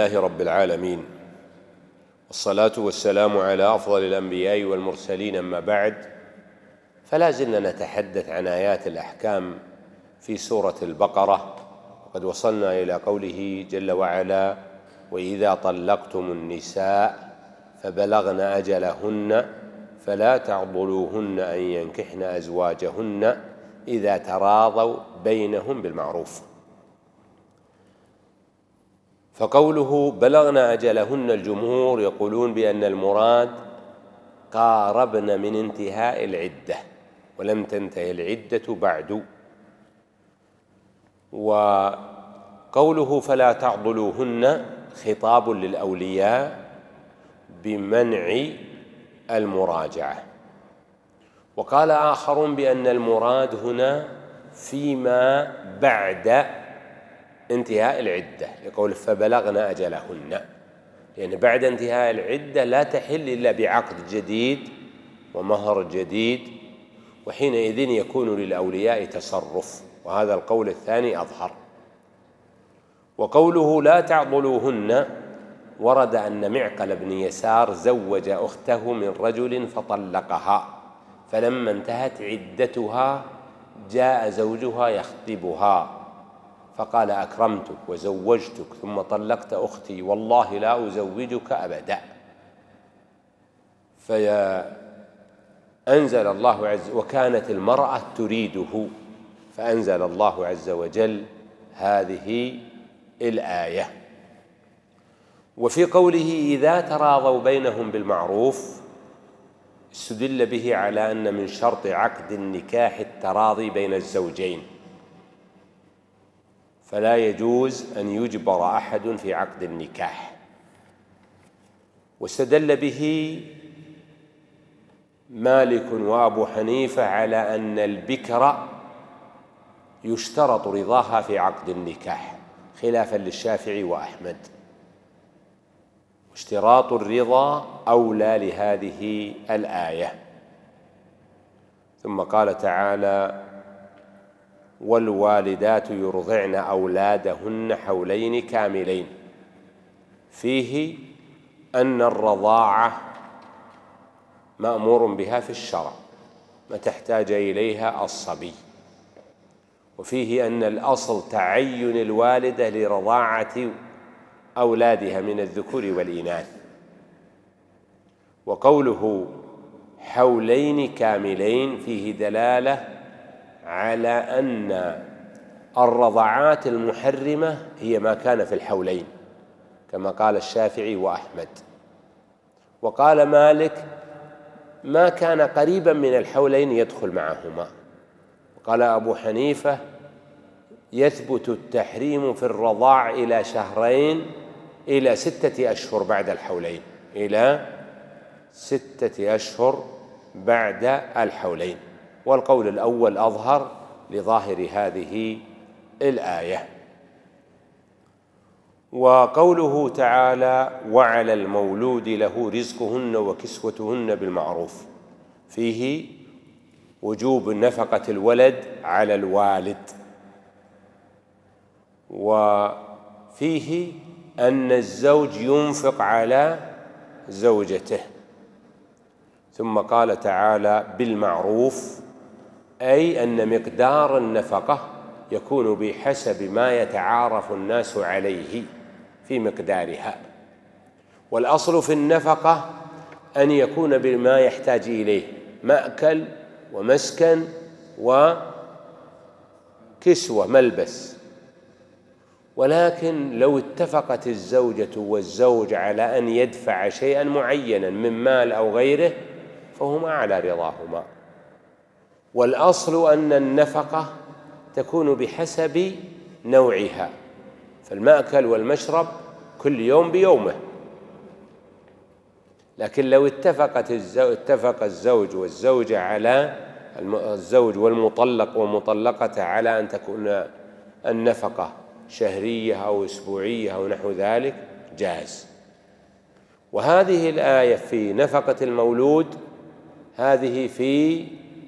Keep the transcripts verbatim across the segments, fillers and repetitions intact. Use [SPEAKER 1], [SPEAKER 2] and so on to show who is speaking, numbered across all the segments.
[SPEAKER 1] لله رب العالمين، والصلاة والسلام على أفضل الأنبياء والمرسلين، أما بعد، فلا زلنا نتحدث عن آيات الأحكام في سورة البقرة، وقد وصلنا إلى قوله جل وعلا: وإذا طلقتم النساء فبلغن أجلهن فلا تعضلوهن أن ينكحن أزواجهن إذا تراضوا بينهم بالمعروف. فقوله بلغن أجلهن، الجمهور يقولون بأن المراد قاربن من انتهاء العدة ولم تنتهي العدة بعد. وقوله فلا تعضلوهن خطاب للأولياء بمنع المراجعة. وقال آخرون بأن المراد هنا فيما بعد انتهاء العدة، يقول فبلغن أجلهن، لأن بعد انتهاء العدة لا تحل إلا بعقد جديد ومهر جديد، وحينئذ يكون للأولياء تصرف، وهذا القول الثاني أظهر. وقوله لا تعضلوهن، ورد أن معقل بن يسار زوج أخته من رجل فطلقها، فلما انتهت عدتها جاء زوجها يخطبها فقال: أكرمتك وزوجتك ثم طلقت أختي، والله لا أزوجك أبدا. فأنزل الله عز وكانت المرأة تريده، فأنزل الله عز وجل هذه الآية. وفي قوله إذا تراضوا بينهم بالمعروف، استدل به على أن من شرط عقد النكاح التراضي بين الزوجين، فلا يجوز أن يجبر أحد في عقد النكاح. واستدل به مالك وأبو حنيفة على أن البكر يشترط رضاها في عقد النكاح، خلافا للشافعي وأحمد، واشتراط الرضا أولى لهذه الآية. ثم قال تعالى: والوالدات يرضعن أولادهن حولين كاملين، فيه أن الرضاعة مأمور بها في الشرع ما تحتاج إليها الصبي، وفيه أن الأصل تعين الوالدة لرضاعة أولادها من الذكور والإناث. وقوله حولين كاملين فيه دلالة على أن الرضعات المحرمة هي ما كان في الحولين، كما قال الشافعي وأحمد. وقال مالك ما كان قريبا من الحولين يدخل معهما. وقال أبو حنيفة يثبت التحريم في الرضاع إلى شهرين إلى ستة أشهر بعد الحولين، إلى ستة أشهر بعد الحولين. والقول الأول أظهر لظاهر هذه الآية. وقوله تعالى: وعلى المولود له رزقهن وكسوتهن بالمعروف، فيه وجوب نفقة الولد على الوالد، وفيه أن الزوج ينفق على زوجته. ثم قال تعالى: بالمعروف، أي أن مقدار النفقة يكون بحسب ما يتعارف الناس عليه في مقدارها. والأصل في النفقة أن يكون بما يحتاج إليه مأكل ومسكن وكسوة ملبس. ولكن لو اتفقت الزوجة والزوج على أن يدفع شيئا معينا من مال أو غيره فهما على رضاهما. والأصل أن النفقة تكون بحسب نوعها، فالمأكل والمشرب كل يوم بيومه. لكن لو اتفقت الزوج اتفق الزوج والزوجة على الزوج والمطلق ومطلقته على أن تكون النفقة شهرية أو أسبوعية أو نحو ذلك، جاز. وهذه الآية في نفقة المولود هذه في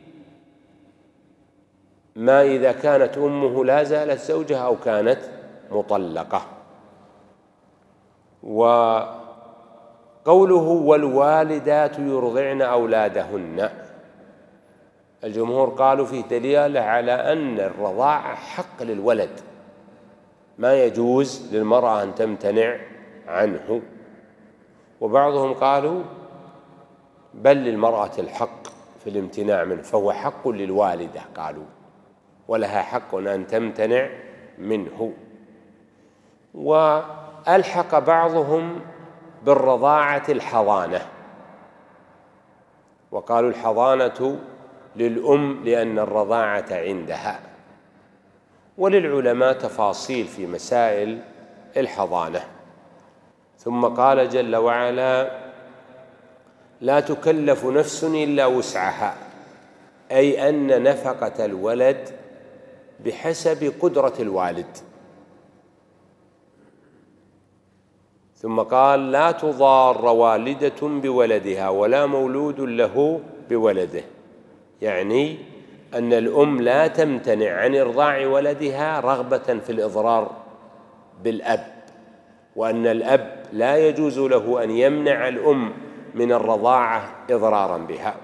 [SPEAKER 1] ما إذا كانت أمه لا زالت زوجها أو كانت مطلقة. وقوله والوالدات يرضعن أولادهن، الجمهور قالوا فيه دليل على أن الرضاعة حق للولد، ما يجوز للمرأة أن تمتنع عنه. وبعضهم قالوا بل للمرأة الحق في الامتناع منه، فهو حق للوالدة قالوا، ولها حق أن تمتنع منه. وألحق بعضهم بالرضاعة الحضانة، وقالوا الحضانة للأم لأن الرضاعة عندها. وللعلماء تفاصيل في مسائل الحضانة. ثم قال جل وعلا لا تكلف نفس إلا وسعها، أي أن نفقة الولد بحسب قدرة الوالد. ثم قال لا تضار والدة بولدها ولا مولود له بولده، يعني أن الأم لا تمتنع عن إرضاع ولدها رغبة في الإضرار بالأب، وأن الأب لا يجوز له أن يمنع الأم من الرضاعة إضرارا بها.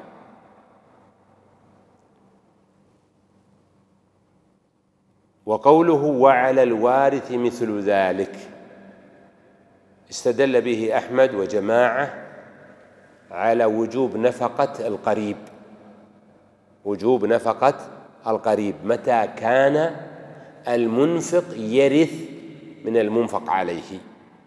[SPEAKER 1] وقوله وعلى الوارث مثل ذلك استدل به أحمد وجماعة على وجوب نفقة القريب، وجوب نفقة القريب متى كان المنفق يرث من المنفق عليه.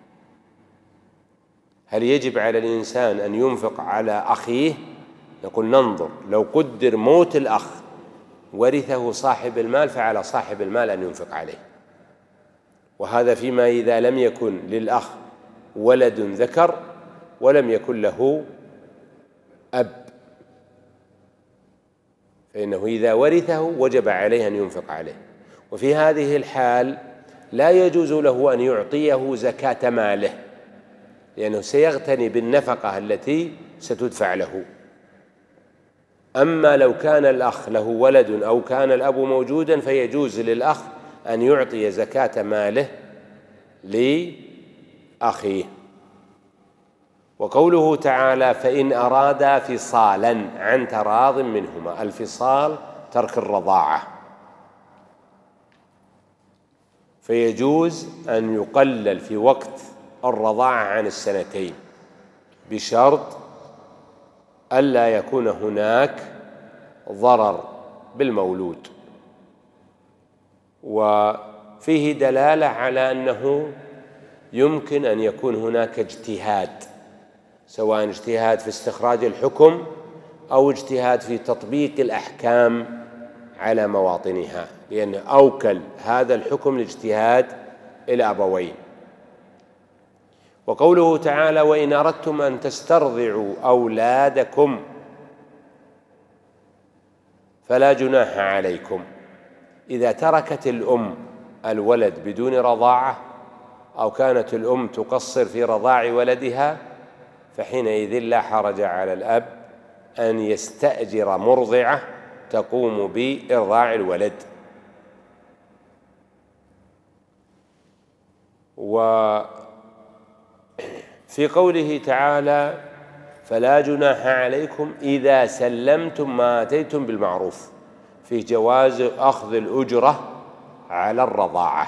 [SPEAKER 1] هل يجب على الإنسان أن ينفق على أخيه؟ نقول ننظر، لو قدر موت الأخ ورثه صاحب المال فعلى صاحب المال أن ينفق عليه، وهذا فيما إذا لم يكن للأخ ولد ذكر ولم يكن له أب، فإنه إذا ورثه وجب عليه أن ينفق عليه. وفي هذه الحال لا يجوز له أن يعطيه زكاة ماله، لأنه سيغتني بالنفقة التي ستدفع له. أما لو كان الأخ له ولد أو كان الأب موجودا فيجوز للأخ أن يعطي زكاة ماله لأخيه. وقوله تعالى فإن أرادا فصالا عن تراض منهما، الفصال ترك الرضاعة، فيجوز أن يقلل في وقت الرضاعة عن السنتين بشرط ألا يكون هناك ضرر بالمولود. وفيه دلالة على أنه يمكن أن يكون هناك اجتهاد، سواء اجتهاد في استخراج الحكم أو اجتهاد في تطبيق الأحكام على مواطنها، لأن أوكل هذا الحكم لاجتهاد الأبوين. وقوله تعالى وإن أردتم أن تسترضعوا أولادكم فلا جناح عليكم، إذا تركت الأم الولد بدون رضاعة أو كانت الأم تقصر في رضاع ولدها فحينئذ لا حرج على الأب أن يستأجر مرضعة تقوم بإرضاع الولد. وفي قوله تعالى فلا جناح عليكم إذا سلمتم ما آتيتم بالمعروف، في جواز أخذ الأجرة على الرضاعة،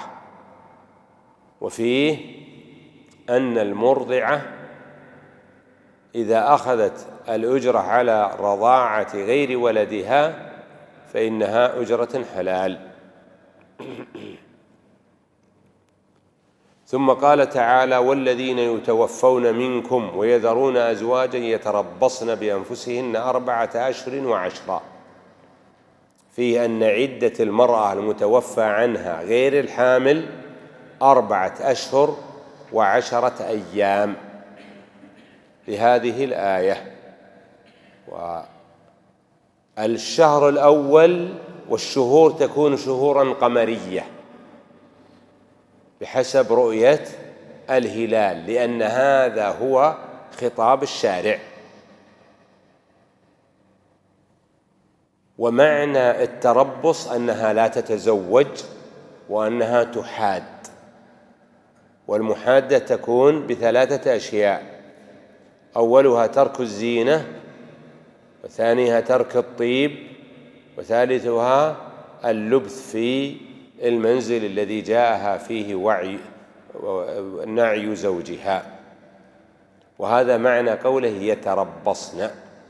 [SPEAKER 1] وفيه أن المرضعة إذا أخذت الأجرة على رضاعة غير ولدها فإنها أجرة حلال. ثم قال تعالى والذين يتوفون منكم ويذرون أزواجا يتربصن بأنفسهن أربعة أشهر وعشرا، في أن عدة المرأة المتوفى عنها غير الحامل أربعة أشهر وعشرة أيام لهذه الآية. والشهر الأول والشهور تكون شهورا قمرية بحسب رؤية الهلال، لأن هذا هو خطاب الشارع. ومعنى التربص أنها لا تتزوج وأنها تحاد، والمحادة تكون بثلاثة أشياء: أولها ترك الزينة، وثانيها ترك الطيب، وثالثها اللبث في المنزل الذي جاءها فيه وعي نعي زوجها. وهذا معنى قوله يتربصن.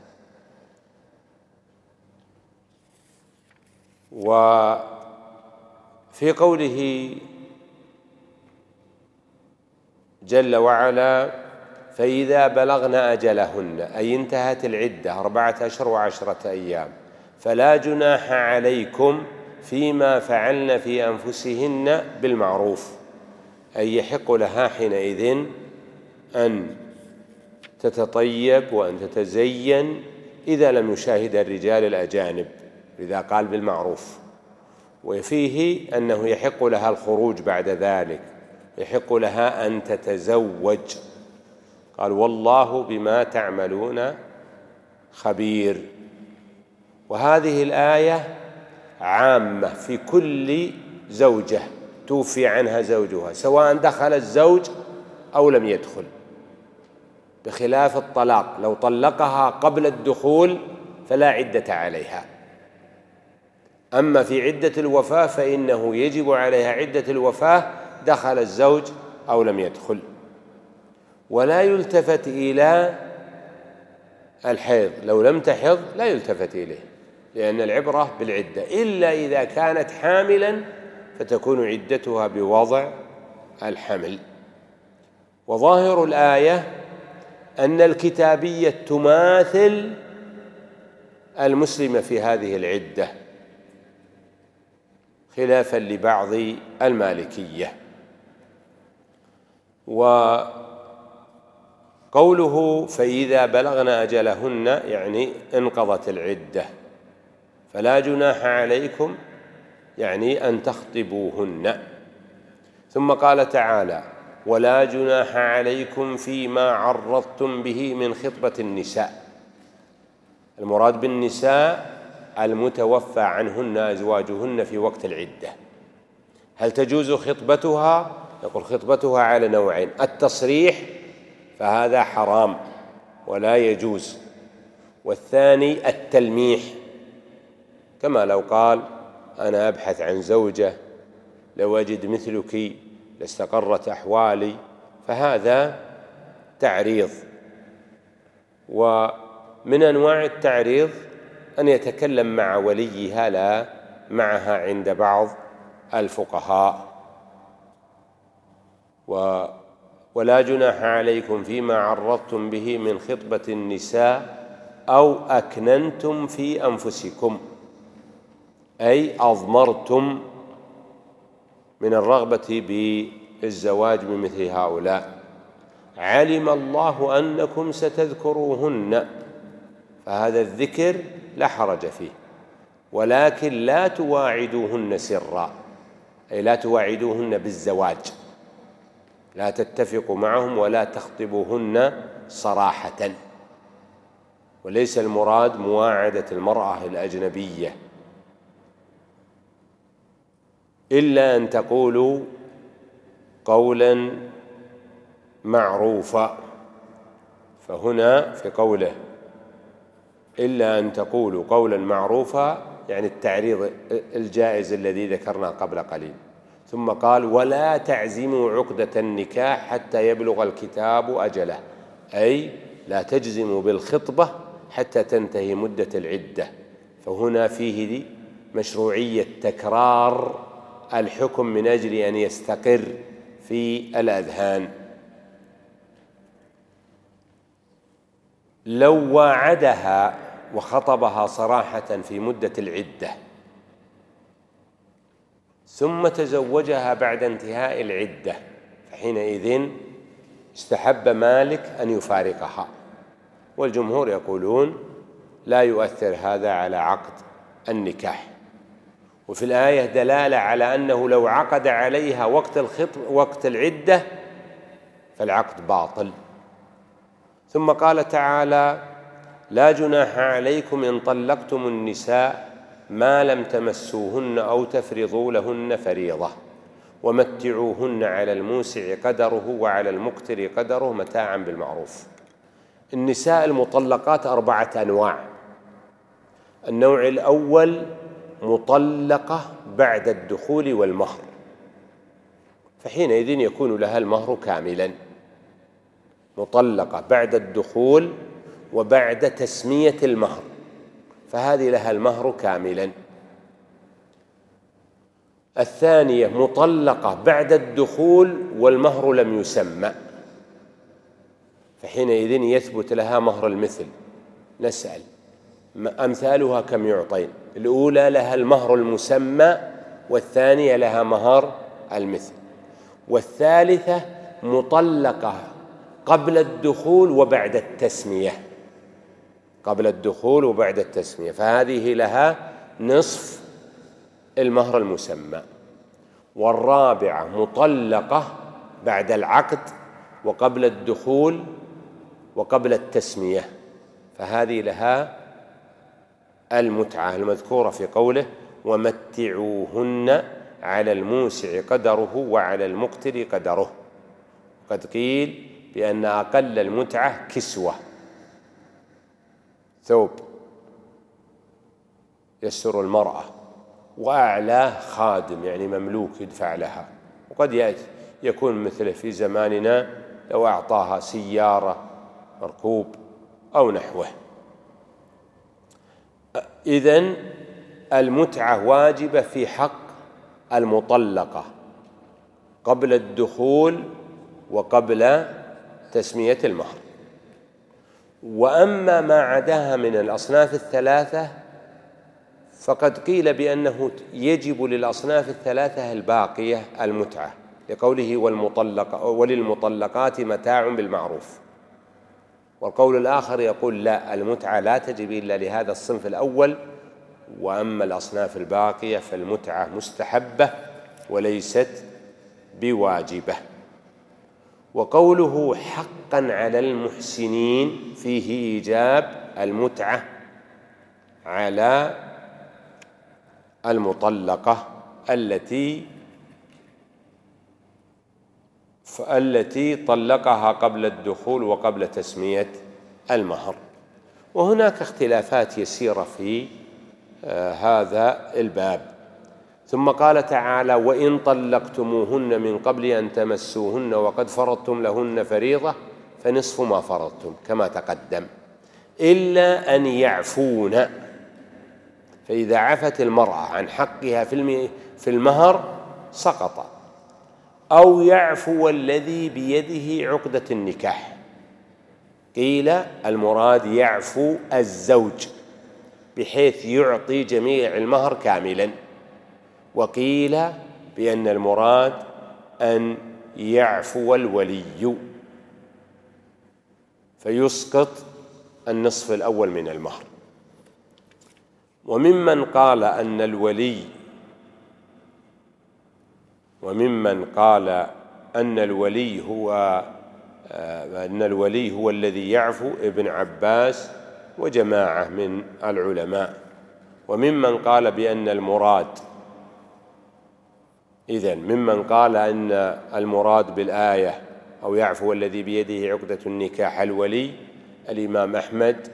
[SPEAKER 1] وفي قوله جل وعلا فإذا بلغن أجلهن، أي انتهت العدة أربعة أشهر وعشرة أيام، فلا جناح عليكم فيما فعلن في أنفسهن بالمعروف، أي يحق لها حينئذ أن تتطيب وأن تتزين إذا لم يشاهد الرجال الأجانب، إذا قال بالمعروف. وفيه أنه يحق لها الخروج بعد ذلك، يحق لها أن تتزوج. قال والله بما تعملون خبير. وهذه الآية عامة في كل زوجة توفي عنها زوجها، سواء دخل الزوج أو لم يدخل، بخلاف الطلاق، لو طلقها قبل الدخول فلا عدة عليها. أما في عدة الوفاة فإنه يجب عليها عدة الوفاة دخل الزوج أو لم يدخل. ولا يلتفت إلى الحيض، لو لم تحض لا يلتفت إليه، لأن العبرة بالعدة، إلا إذا كانت حاملا فتكون عدتها بوضع الحمل. وظاهر الآية أن الكتابية تماثل المسلمة في هذه العدة، خلافا لبعض المالكية. وقوله فإذا بلغن أجلهن يعني انقضت العدة، فلا جناح عليكم يعني أن تخطبوهن. ثم قال تعالى ولا جناح عليكم فيما عرضتم به من خطبة النساء. المراد بالنساء المتوفى عنهن أزواجهن في وقت العدة. هل تجوز خطبتها؟ يقول خطبتها على نوعين: التصريح فهذا حرام ولا يجوز، والثاني التلميح، كما لو قال أنا أبحث عن زوجة، لو أجد مثلك لاستقرت أحوالي، فهذا تعريض. ومن أنواع التعريض أن يتكلم مع وليها لا معها عند بعض الفقهاء. و ولا جناح عليكم فيما عرضتم به من خطبة النساء أو أكننتم في أنفسكم، أي أضمرتم من الرغبة بالزواج بمثل هؤلاء. علم الله أنكم ستذكروهن، فهذا الذكر لا حرج فيه، ولكن لا تواعدوهن سرا، أي لا تواعدوهن بالزواج، لا تتفقوا معهم ولا تخطبوهن صراحة. وليس المراد مواعدة المرأة الأجنبية، إلا أن تقولوا قولا معروفا. فهنا في قوله إلا أن تقولوا قولا معروفا يعني التعريض الجائز الذي ذكرنا قبل قليل. ثم قال ولا تعزموا عقدة النكاح حتى يبلغ الكتاب أجله، أي لا تجزموا بالخطبة حتى تنتهي مدة العدة. فهنا فيه مشروعية تكرار الحكم من أجل أن يستقر في الأذهان. لو واعدها وخطبها صراحة في مدة العدة ثم تزوجها بعد انتهاء العدة، فحينئذ استحب مالك أن يفارقها، والجمهور يقولون لا يؤثر هذا على عقد النكاح. وفي الآية دلالة على أنه لو عقد عليها وقت الخطب وقت العدة فالعقد باطل. ثم قال تعالى لا جناح عليكم إن طلقتم النساء ما لم تمسوهن أو تفرضوا لهن فريضة. ومتعوهن على الموسع قدره وعلى المقتر قدره متاعا بالمعروف. النساء المطلقات أربعة أنواع. النوع الأول مطلقة بعد الدخول والمهر، فحينئذ يكون لها المهر كاملا. مطلقة بعد الدخول وبعد تسمية المهر، فهذه لها المهر كاملا. الثانية مطلقة بعد الدخول والمهر لم يسمى، فحينئذ يثبت لها مهر المثل. نسأل أمثالها كم يعطين؟ الأولى لها المهر المسمى، والثانية لها مهر المثل، والثالثة مطلقة قبل الدخول وبعد التسمية، قبل الدخول وبعد التسمية، فهذه لها نصف المهر المسمى. والرابعة مطلقة بعد العقد وقبل الدخول وقبل التسمية، فهذه لها المتعة المذكورة في قوله ومتعوهن على الموسع قدره وعلى المقتر قدره. قد قيل بأن أقل المتعة كسوة، ثوب يستر المرأة، وأعلاه خادم يعني مملوك يدفع لها. وقد يكون مثله في زماننا لو أعطاها سيارة مركوب أو نحوه. إذن المتعة واجبة في حق المطلقة قبل الدخول وقبل تسمية المهر. وأما ما عداها من الأصناف الثلاثة فقد قيل بأنه يجب للأصناف الثلاثة الباقية المتعة، لقوله والمطلق وللمطلقات متاع بالمعروف. والقول الآخر يقول لا، المتعة لا تجب إلا لهذا الصنف الأول، وأما الأصناف الباقية فالمتعة مستحبة وليست بواجبة. وقوله حقا على المحسنين فيه إيجاب المتعة على المطلقة التي التي طلقها قبل الدخول وقبل تسمية المهر. وهناك اختلافات يسيرة في آه هذا الباب. ثم قال تعالى وإن طلقتموهن من قبل أن تمسوهن وقد فرضتم لهن فريضة فنصف ما فرضتم كما تقدم، إلا أن يعفون. فإذا عفت المرأة عن حقها في المهر سقط، أو يعفو الذي بيده عقدة النكاح. قيل المراد يعفو الزوج بحيث يعطي جميع المهر كاملا، وقيل بأن المراد أن يعفو الولي فيسقط النصف الأول من المهر. وممن قال أن الولي وممن قال أن الولي هو أن الولي هو الذي يعفو ابن عباس وجماعة من العلماء. وممن قال بأن المراد إذن ممن قال أن المراد بالآية أو يعفو الذي بيده عقدة النكاح الولي الإمام أحمد،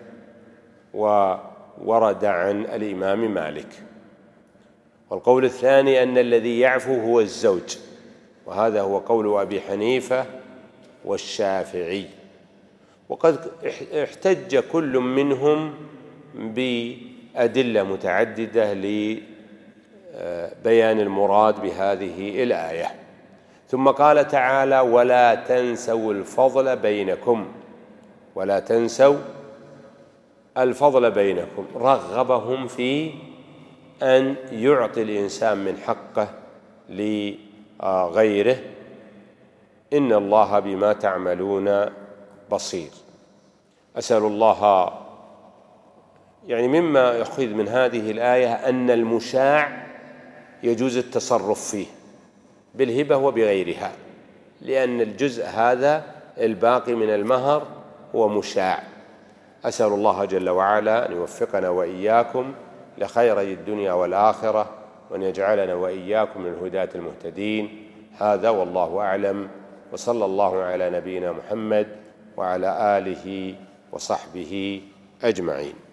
[SPEAKER 1] وورد عن الإمام مالك. والقول الثاني أن الذي يعفو هو الزوج، وهذا هو قول أبي حنيفة والشافعي. وقد احتج كل منهم بأدلة متعددة لبيان المراد بهذه الآية. ثم قال تعالى ولا تنسوا الفضل بينكم، ولا تنسوا الفضل بينكم، رغبهم في أن يعطي الإنسان من حقه لغيره، إن الله بما تعملون بصير. أسأل الله، يعني مما يأخذ من هذه الآية أن المشاع يجوز التصرف فيه بالهبة وبغيرها، لأن الجزء هذا الباقي من المهر هو مشاع. أسأل الله جل وعلا أن يوفقنا وإياكم لخيري الدنيا والآخرة، وأن يجعلنا وإياكم من الهداة المهتدين. هذا والله أعلم، وصلى الله على نبينا محمد وعلى آله وصحبه أجمعين.